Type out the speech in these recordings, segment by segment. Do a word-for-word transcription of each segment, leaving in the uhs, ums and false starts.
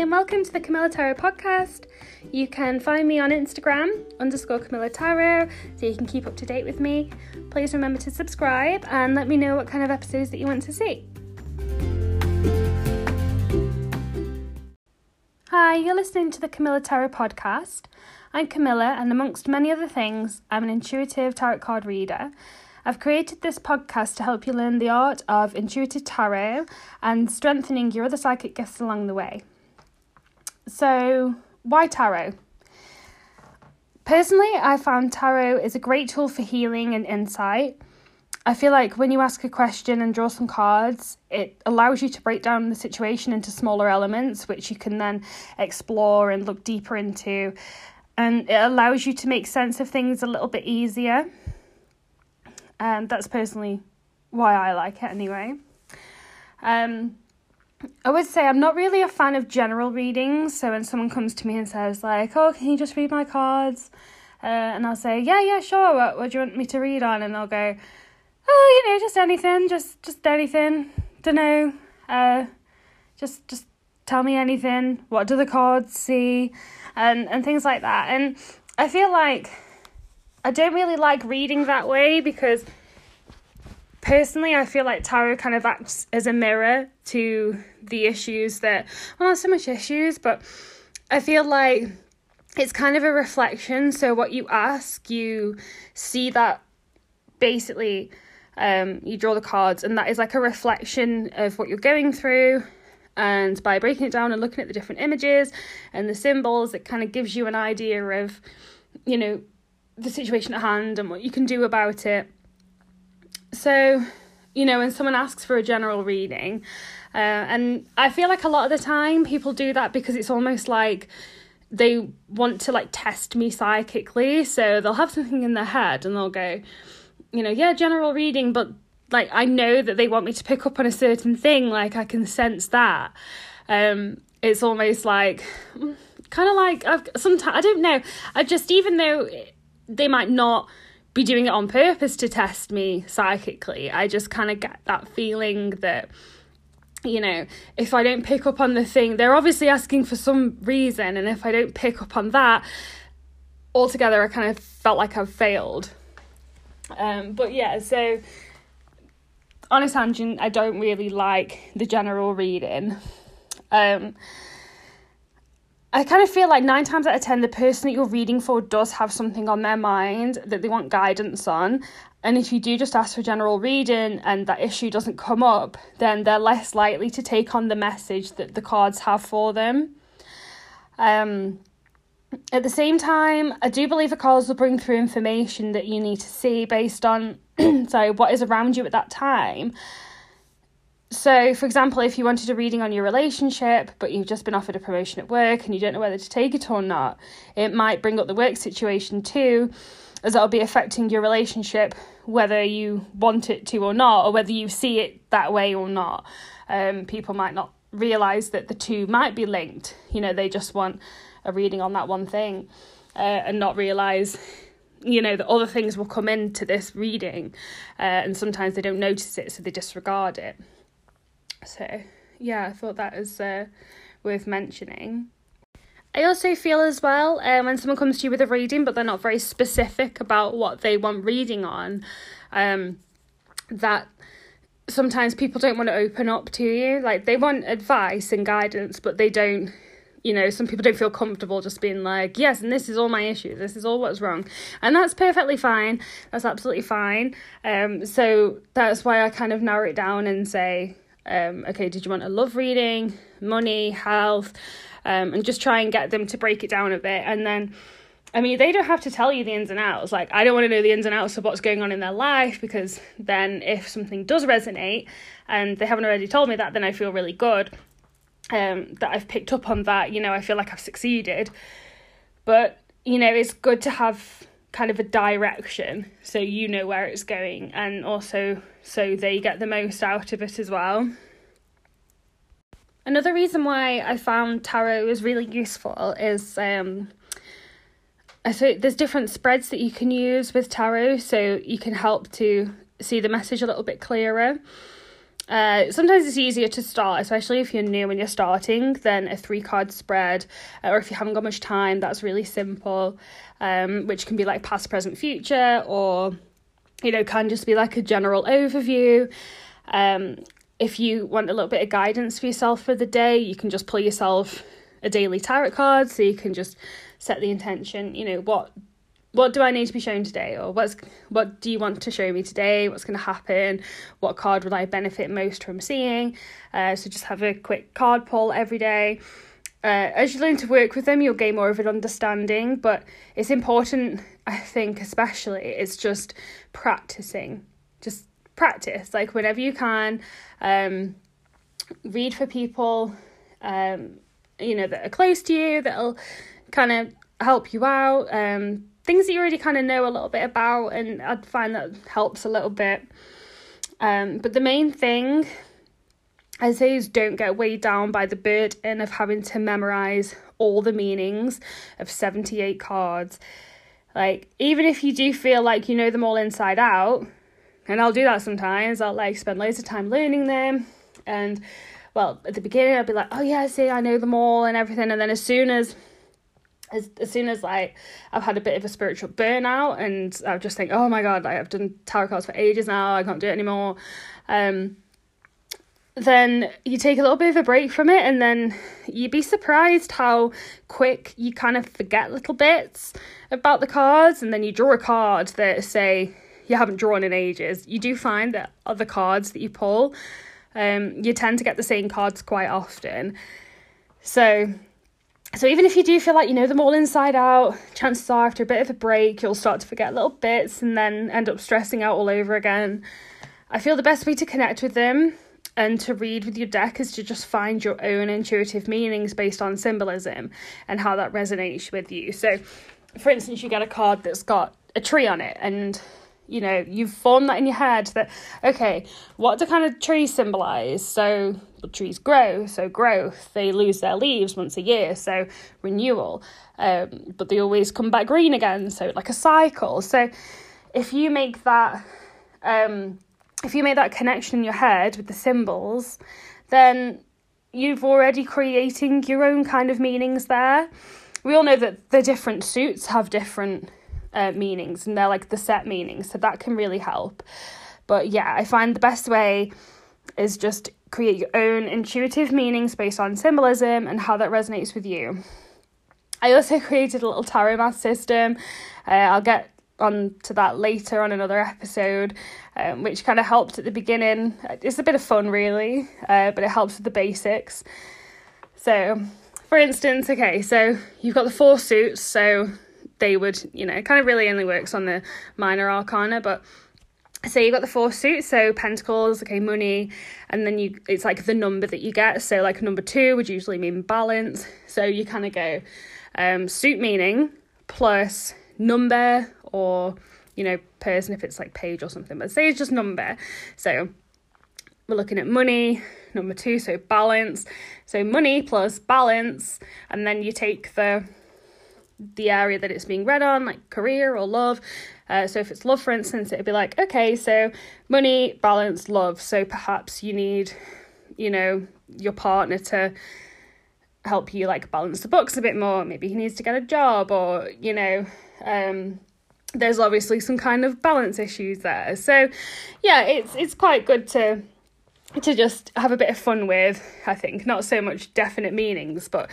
and welcome to the Camilla Tarot podcast. You can find me on Instagram, underscore Camilla Tarot, so you can keep up to date with me. Please remember to subscribe and let me know what kind of episodes that you want to see. Hi, you're listening to the Camilla Tarot podcast. I'm Camilla, and amongst many other things, I'm an intuitive tarot card reader. I've created this podcast to help you learn the art of intuitive tarot and strengthening your other psychic gifts along the way. So, why tarot? Personally, I found tarot is a great tool for healing and insight. I feel like when you ask a question and draw some cards, it allows you to break down the situation into smaller elements, which you can then explore and look deeper into. And it allows you to make sense of things a little bit easier. And that's personally why I like it anyway. Um, I would say I'm not really a fan of general readings. So when someone comes to me and says like, oh, can you just read my cards? Uh, and I'll say, yeah, yeah, sure. What, what do you want me to read on? And they'll go, oh, you know, just anything, just just anything. Don't know. Uh, just just tell me anything. What do the cards see? And and things like that. And I feel like I don't really like reading that way because personally I feel like tarot kind of acts as a mirror to the issues that, well, not so much issues, but I feel like it's kind of a reflection. So what you ask, you see that basically um, you draw the cards, and that is like a reflection of what you're going through. And by breaking it down and looking at the different images and the symbols, it kind of gives you an idea of, you know, the situation at hand and what you can do about it. So, you know, when someone asks for a general reading, uh, and I feel like a lot of the time people do that because it's almost like they want to like test me psychically. So they'll have something in their head and they'll go, you know, yeah, general reading, but like I know that they want me to pick up on a certain thing, like I can sense that. Um, it's almost like, kind of like, I've sometimes, I don't know, I just, even though they might not be doing it on purpose to test me psychically, I just kind of get that feeling that, you know, if I don't pick up on the thing, they're obviously asking for some reason, and if I don't pick up on that, altogether I kind of felt like I've failed. Um, but yeah, so honest tangent, I don't really like the general reading. Um, I kind of feel like nine times out of ten, the person that you're reading for does have something on their mind that they want guidance on. And if you do just ask for general reading and that issue doesn't come up, then they're less likely to take on the message that the cards have for them. Um, at the same time, I do believe the cards will bring through information that you need to see based on sorry, what is around you at that time. So, for example, if you wanted a reading on your relationship, but you've just been offered a promotion at work and you don't know whether to take it or not, it might bring up the work situation too, as that'll be affecting your relationship, whether you want it to or not, or whether you see it that way or not. Um, people might not realise that the two might be linked. You know, they just want a reading on that one thing uh, and not realise, you know, that other things will come into this reading, uh, and sometimes they don't notice it, so they disregard it. So, yeah, I thought that was uh, worth mentioning. I also feel as well, um, when someone comes to you with a reading, but they're not very specific about what they want reading on, um, that sometimes people don't want to open up to you. Like, they want advice and guidance, but they don't, you know, some people don't feel comfortable just being like, yes, and this is all my issues, this is all what's wrong. And that's perfectly fine. That's absolutely fine. Um, so that's why I kind of narrow it down and say, um, okay, did you want a love reading, money, health, um, and just try and get them to break it down a bit. And then, I mean, they don't have to tell you the ins and outs. Like, I don't want to know the ins and outs of what's going on in their life, because then if something does resonate and they haven't already told me that, then I feel really good. Um, that I've picked up on that, you know, I feel like I've succeeded. But, you know, it's good to have kind of a direction so you know where it's going, and also so they get the most out of it as well. Another reason why I found tarot is really useful is um, I thought there's different spreads that you can use with tarot, so you can help to see the message a little bit clearer. Uh, sometimes it's easier to start, especially if you're new and you're starting, than a three card spread, or if you haven't got much time, that's really simple, um, which can be like past, present, future, or, you know, can just be like a general overview. Um, if you want a little bit of guidance for yourself for the day, you can just pull yourself a daily tarot card, so you can just set the intention, you know, what What do I need to be shown today? Or what's what do you want to show me today? What's going to happen? What card would I benefit most from seeing? Uh, so just have a quick card pull every day. Uh, as you learn to work with them, you'll gain more of an understanding. But it's important, I think, especially, it's just practicing. Just practice. Like, whenever you can, um, read for people, um, you know, that are close to you, that'll kind of help you out. Um, things that you already kind of know a little bit about, and I'd find that helps a little bit. Um, but the main thing I say is don't get weighed down by the burden of having to memorize all the meanings of seventy-eight cards. Like, even if you do feel like you know them all inside out, and I'll do that sometimes, I'll like spend loads of time learning them, and well, at the beginning I'll be like, oh yeah, see, I know them all and everything, and then as soon as As, as soon as like I've had a bit of a spiritual burnout and I just think, oh my god, like, I've done tarot cards for ages now, I can't do it anymore, um then you take a little bit of a break from it, and then you'd be surprised how quick you kind of forget little bits about the cards. And then you draw a card that, say, you haven't drawn in ages, you do find that other cards that you pull, um you tend to get the same cards quite often. So So even if you do feel like you know them all inside out, chances are after a bit of a break, you'll start to forget little bits and then end up stressing out all over again. I feel the best way to connect with them and to read with your deck is to just find your own intuitive meanings based on symbolism and how that resonates with you. So, for instance, you get a card that's got a tree on it, and you know, you've formed that in your head that, okay, what do kind of trees symbolize? So well, trees grow, so growth. They lose their leaves once a year, so renewal. Um, but they always come back green again, so like a cycle. So if you make that, um, if you make that connection in your head with the symbols, then you've already creating your own kind of meanings there. We all know that the different suits have different Uh, meanings, and they're like the set meanings, so that can really help. But yeah, I find the best way is just create your own intuitive meanings based on symbolism and how that resonates with you. I also created a little tarot math system. uh, I'll get on to that later on another episode, um, which kind of helped at the beginning. It's a bit of fun really, uh, but it helps with the basics. So for instance, okay, so you've got the four suits, so they would, you know, it kind of really only works on the minor arcana, but so you've got the four suits, so pentacles, okay, money, and then you, it's like the number that you get, so like number two would usually mean balance, so you kind of go um, suit meaning plus number, or, you know, person if it's like page or something, but say it's just number. So we're looking at money, number two, so balance, so money plus balance, and then you take the the area that it's being read on, like career or love. Uh, so if it's love, for instance, it'd be like, okay, so money, balance, love. So perhaps you need, you know, your partner to help you like balance the books a bit more. Maybe he needs to get a job, or, you know, um, there's obviously some kind of balance issues there. So yeah, it's it's quite good to to just have a bit of fun with, I think. Not so much definite meanings, but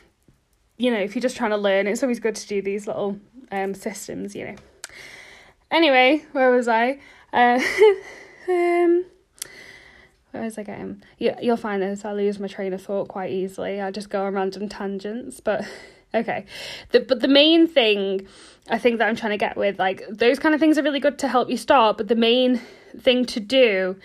you know, if you're just trying to learn, it's always good to do these little um, systems, you know. Anyway, where was I? Uh, um, where was I going? You, you'll find this, I lose my train of thought quite easily. I just go on random tangents, but okay. The, but the main thing I think that I'm trying to get with, like, those kind of things are really good to help you start, but the main thing to do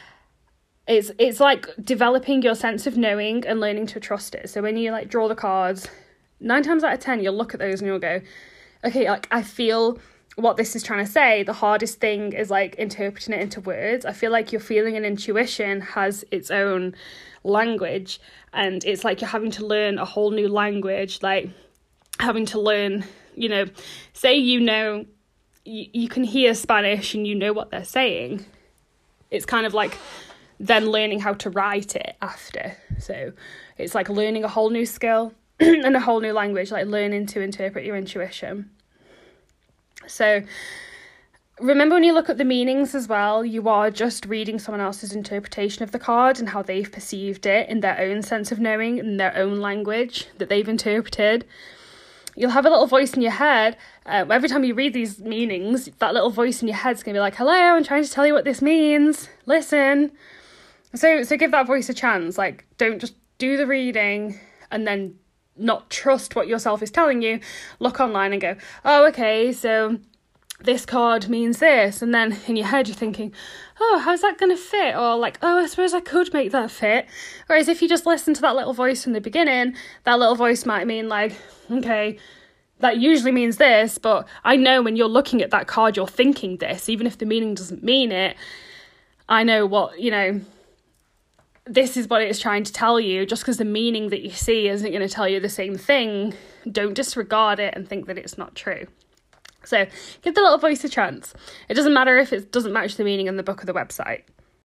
is, it's like developing your sense of knowing and learning to trust it. So when you, like, draw the cards, nine times out of ten, you'll look at those and you'll go, okay, like, I feel what this is trying to say. The hardest thing is, like, interpreting it into words. I feel like your feeling and intuition has its own language, and it's like you're having to learn a whole new language, like having to learn, you know, say, you know, you, you can hear Spanish and you know what they're saying. It's kind of like then learning how to write it after. So it's like learning a whole new skill and a whole new language, like learning to interpret your intuition. So remember, when you look at the meanings as well, you are just reading someone else's interpretation of the card and how they've perceived it in their own sense of knowing, in their own language that they've interpreted. You'll have a little voice in your head. Uh, every time you read these meanings, that little voice in your head's going to be like, hello, I'm trying to tell you what this means. Listen. So, so give that voice a chance. Like, don't just do the reading and then not trust what yourself is telling you. Look online and go, oh, okay, so this card means this. And then in your head you're thinking, oh, how's that going to fit? Or like, oh, I suppose I could make that fit. Whereas if you just listen to that little voice from the beginning, that little voice might mean like, okay, that usually means this, but I know when you're looking at that card, you're thinking this, even if the meaning doesn't mean it. I know what, you know, this is what it's trying to tell you. Just because the meaning that you see isn't going to tell you the same thing, don't disregard it and think that it's not true. So give the little voice a chance. It doesn't matter if it doesn't match the meaning in the book or the website.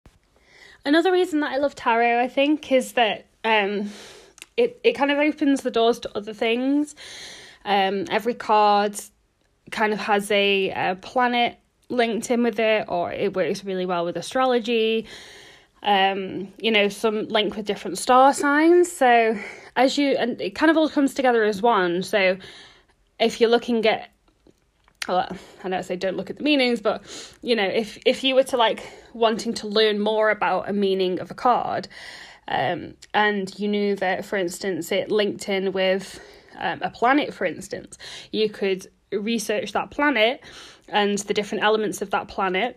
Another reason that I love tarot, I think, is that um, it, it kind of opens the doors to other things. Um, every card kind of has a, a planet linked in with it, or it works really well with astrology. Um, you know, some link with different star signs. So as you, and it kind of all comes together as one. So if you're looking at, well, I know I say don't look at the meanings, but you know, if if you were to like wanting to learn more about a meaning of a card, um, and you knew that, for instance, it linked in with um, a planet, for instance, you could research that planet and the different elements of that planet,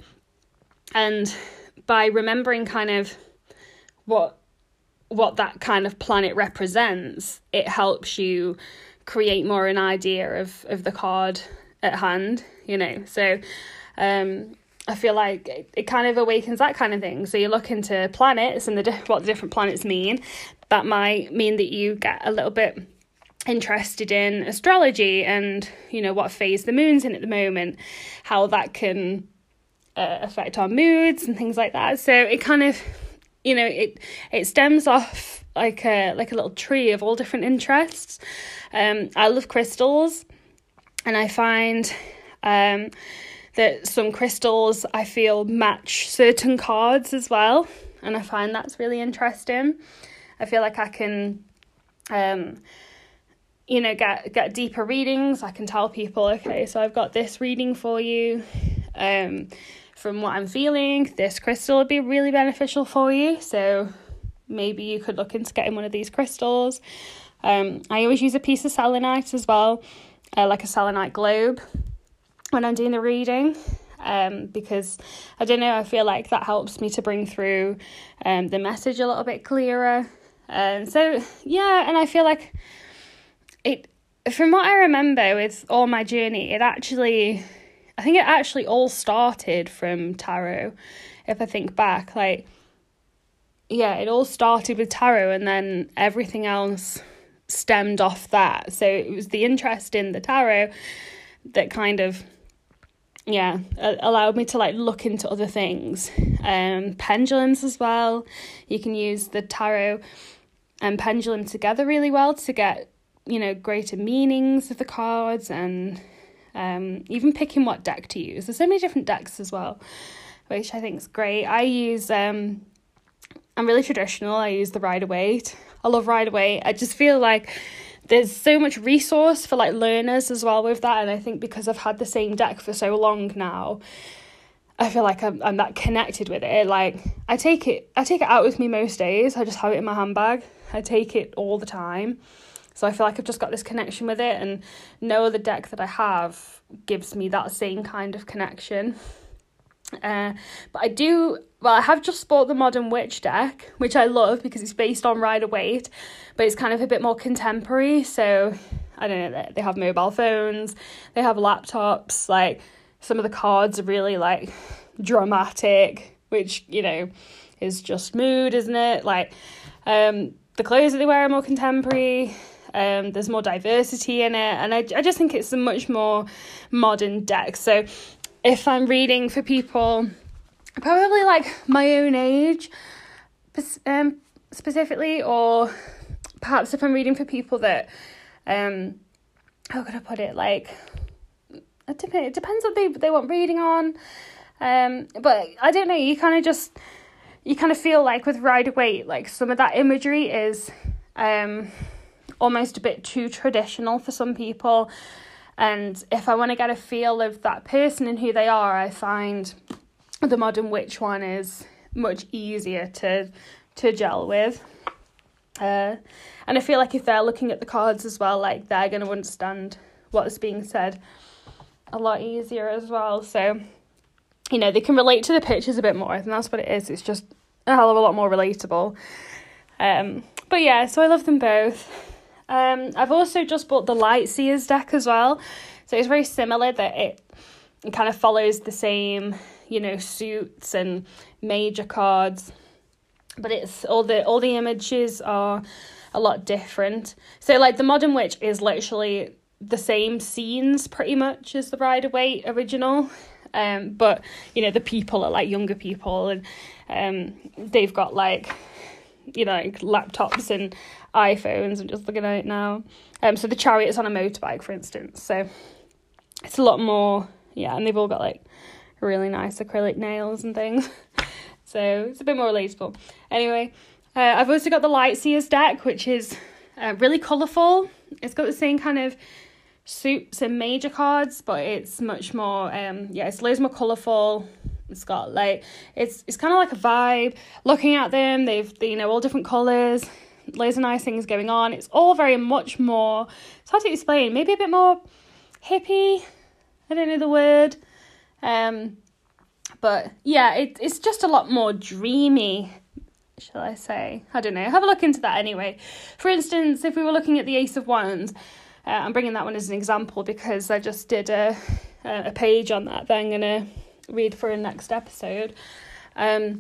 and by remembering kind of what what that kind of planet represents, it helps you create more an idea of, of the card at hand, you know. So um, I feel like it, it kind of awakens that kind of thing. So you look into planets and the di- what the different planets mean. That might mean that you get a little bit interested in astrology and, you know, what phase the moon's in at the moment, how that can Uh, affect our moods and things like that. So it kind of, you know, it it stems off like a like a little tree of all different interests. Um, I love crystals, and I find um that some crystals I feel match certain cards as well, and I find that's really interesting. I feel like I can um you know get get deeper readings. I can tell people, okay, so I've got this reading for you. Um From what I'm feeling, this crystal would be really beneficial for you. So maybe you could look into getting one of these crystals. Um, I always use a piece of selenite as well, uh, like a selenite globe, when I'm doing the reading. Um, because, I don't know, I feel like that helps me to bring through um, the message a little bit clearer. Um, so, yeah, and I feel like it, from what I remember with all my journey, it actually... I think it actually all started from tarot, if I think back. Like, yeah, it all started with tarot, and then everything else stemmed off that. So it was the interest in the tarot that kind of, yeah, allowed me to like look into other things. Um, pendulums as well. You can use the tarot and pendulum together really well to get, you know, greater meanings of the cards, and Um, even picking what deck to use. There's so many different decks as well, which I think is great. I use, um, I'm really traditional. I use the Rider-Waite. I love Rider-Waite. I just feel like there's so much resource for like learners as well with that. And I think because I've had the same deck for so long now, I feel like I'm, I'm that connected with it. Like I take it, I take it out with me most days. I just have it in my handbag. I take it all the time. So I feel like I've just got this connection with it, and no other deck that I have gives me that same kind of connection. Uh, but I do, well, I have just bought the Modern Witch deck, which I love because it's based on Rider-Waite, but it's kind of a bit more contemporary. So, I don't know, they have mobile phones, they have laptops, like, some of the cards are really, like, dramatic, which, you know, is just mood, isn't it? Like, um, the clothes that they wear are more contemporary. Um, there's more diversity in it, and I, I just think it's a much more modern deck. So if I'm reading for people probably like my own age, um, specifically, or perhaps if I'm reading for people that, um, how could I put it, like, it depends, it depends what they, they want reading on, um, but I don't know, you kind of just, you kind of feel like with Rider-Waite, like some of that imagery is um, almost a bit too traditional for some people, and if I want to get a feel of that person and who they are, I find the Modern Witch one is much easier to to gel with. Uh, and I feel like if they're looking at the cards as well, like they're going to understand what's being said a lot easier as well. So, you know, they can relate to the pictures a bit more. I think that's what it is. It's just a hell of a lot more relatable. Um, but yeah, so I love them both. Um, I've also just bought the Lightseers deck as well. So it's very similar that it, it kind of follows the same, you know, suits and major cards, but it's all the all the images are a lot different. So like the Modern Witch is literally the same scenes pretty much as the Rider-Waite original, um, but you know the people are like younger people, and um, they've got like, you know, like laptops and iPhones. I'm just looking at it now. Um, so the Chariot's on a motorbike, for instance. So it's a lot more, yeah, and they've all got like really nice acrylic nails and things. So it's a bit more relatable. Anyway, uh, I've also got the Lightseers deck, which is uh, really colourful. It's got the same kind of suits and major cards, but it's much more, um, yeah, it's loads more colourful. It's got like, it's it's kind of like a vibe. Looking at them, they've, they, you know, all different colours, loads of nice things going on. It's all very much more, it's hard to explain, maybe a bit more hippie. I don't know the word. Um, but yeah, it, it's just a lot more dreamy, shall I say? I don't know. Have a look into that anyway. For instance, if we were looking at the Ace of Wands, uh, I'm bringing that one as an example because I just did a, a page on that that I'm going to read for a next episode. Um,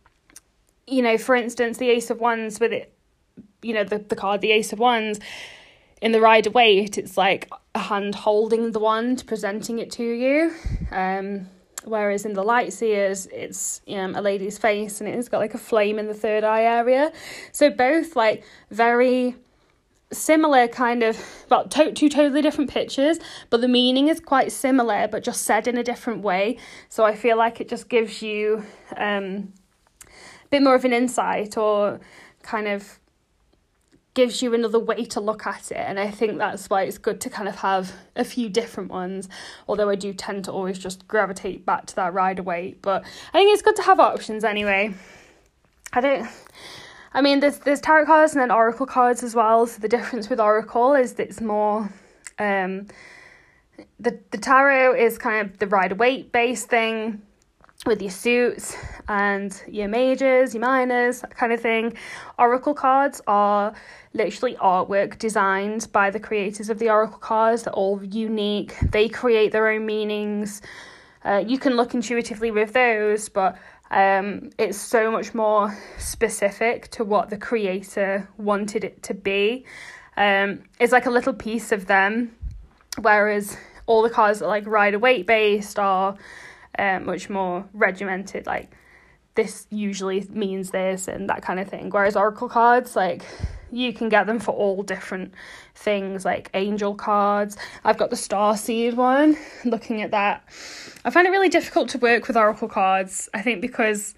you know, for instance, the Ace of Wands with it, you know, the, the card, the Ace of Wands, in the Rider-Waite, it's like a hand holding the wand, presenting it to you. Um, whereas in the Lightseers, it's um, a lady's face and it's got like a flame in the third eye area. So both like very similar kind of, well, to- two totally different pictures, but the meaning is quite similar, but just said in a different way. So I feel like it just gives you um, a bit more of an insight, or kind of gives you another way to look at it. And I think that's why it's good to kind of have a few different ones, although I do tend to always just gravitate back to that Rider-Waite. But I think it's good to have options anyway. I don't... I mean, there's there's tarot cards and then oracle cards as well. So the difference with oracle is that it's more, um, the the tarot is kind of the Rider-Waite based thing with your suits and your majors, your minors, that kind of thing. Oracle cards are literally artwork designed by the creators of the oracle cards. They're all unique. They create their own meanings. Uh, you can look intuitively with those, but Um, it's so much more specific to what the creator wanted it to be. Um, it's like a little piece of them, whereas all the cards that are like Rider-Waite based are uh, much more regimented, like this usually means this and that kind of thing. Whereas oracle cards, like you can get them for all different things, like angel cards. I've got the Starseed one. Looking at that, I find it really difficult to work with oracle cards. I think because,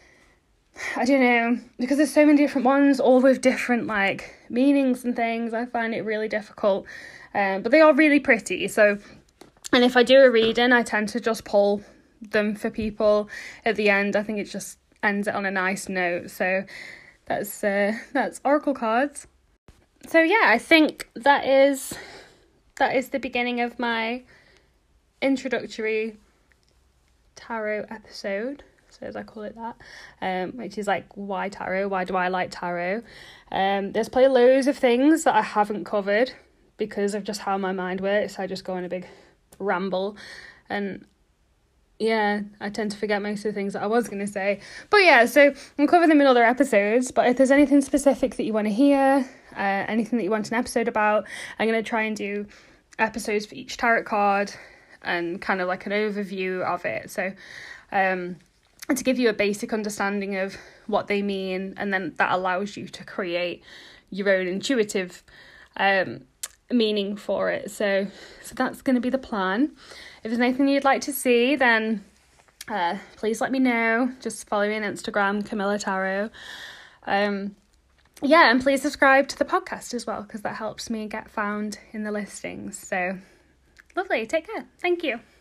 I don't know, because there's so many different ones, all with different like meanings and things. I find it really difficult, um, but they are really pretty. So, and if I do a reading, I tend to just pull them for people at the end. I think it just ends it on a nice note. So that's uh, that's oracle cards. So yeah, I think that is that is the beginning of my introductory tarot episode, so as I call it that, um, which is like, why tarot? Why do I like tarot? Um, there's probably loads of things that I haven't covered because of just how my mind works. I just go on a big ramble, and yeah, I tend to forget most of the things that I was going to say. But yeah, so I'll cover them in other episodes. But if there's anything specific that you want to hear, uh, anything that you want an episode about, I'm going to try and do episodes for each tarot card and kind of like an overview of it. So um, and to give you a basic understanding of what they mean, and then that allows you to create your own intuitive um, meaning for it. So, so that's going to be the plan. If there's anything you'd like to see, then uh, please let me know. Just follow me on Instagram, Camilla Tarot. Um, yeah, and please subscribe to the podcast as well, because that helps me get found in the listings. So, lovely. Take care. Thank you.